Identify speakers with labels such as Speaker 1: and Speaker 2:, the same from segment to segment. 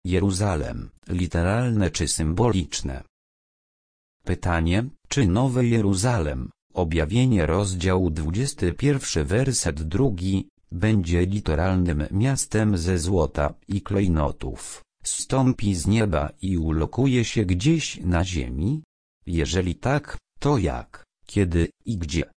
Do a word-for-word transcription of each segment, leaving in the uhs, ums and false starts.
Speaker 1: Jeruzalem, literalne czy symboliczne? Pytanie, czy Nowy Jeruzalem, Objawienie rozdział dwudziesty pierwszy werset drugi, będzie literalnym miastem ze złota i klejnotów, zstąpi z nieba i ulokuje się gdzieś na ziemi? Jeżeli tak, to jak, kiedy i gdzie?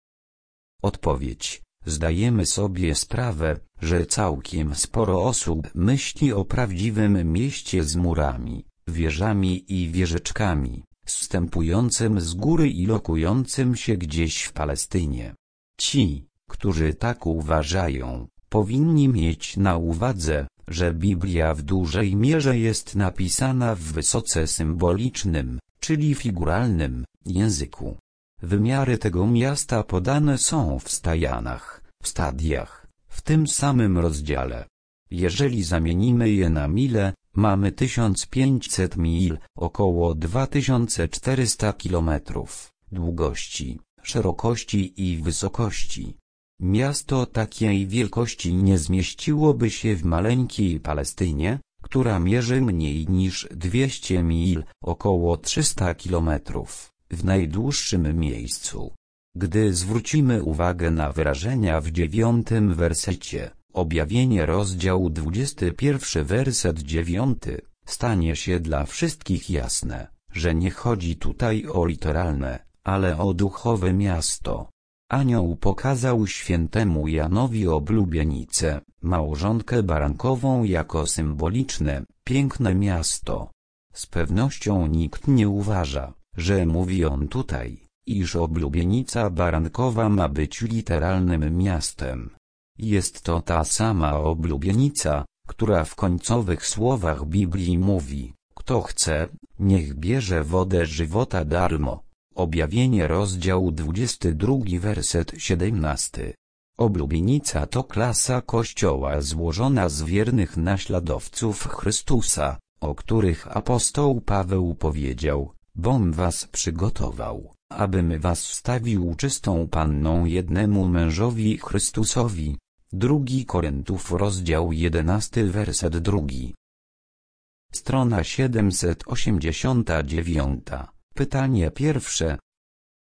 Speaker 1: Odpowiedź: zdajemy sobie sprawę, że całkiem sporo osób myśli o prawdziwym mieście z murami, wieżami i wieżyczkami, zstępującym z góry i lokującym się gdzieś w Palestynie. Ci, którzy tak uważają, powinni mieć na uwadze, że Biblia w dużej mierze jest napisana w wysoce symbolicznym, czyli figuralnym, języku. Wymiary tego miasta podane są w stajanach, w stadiach, w tym samym rozdziale. Jeżeli zamienimy je na mile, mamy tysiąc pięćset mil, około dwa tysiące czterysta kilometrów, długości, szerokości i wysokości. Miasto takiej wielkości nie zmieściłoby się w maleńkiej Palestynie, która mierzy mniej niż dwieście mil, około trzysta kilometrów, w najdłuższym miejscu. Gdy zwrócimy uwagę na wyrażenia w dziewiątym wersecie, Objawienie rozdział dwudziesty pierwszy werset dziewiąty, stanie się dla wszystkich jasne, że nie chodzi tutaj o literalne, ale o duchowe miasto. Anioł pokazał świętemu Janowi oblubienicę, małżonkę barankową jako symboliczne, piękne miasto. Z pewnością nikt nie uważa, że mówi on tutaj, iż oblubienica barankowa ma być literalnym miastem. Jest to ta sama oblubienica, która w końcowych słowach Biblii mówi: kto chce, niech bierze wodę żywota darmo. Objawienie rozdział dwudziesty drugi werset siedemnasty. Oblubienica to klasa Kościoła złożona z wiernych naśladowców Chrystusa, o których apostoł Paweł powiedział: bom was przygotował, abym was wstawił czystą panną jednemu mężowi Chrystusowi. Drugi Koryntiów rozdział jedenasty werset drugi. Strona siedemset osiemdziesiąta dziewiąta. Pytanie pierwsze.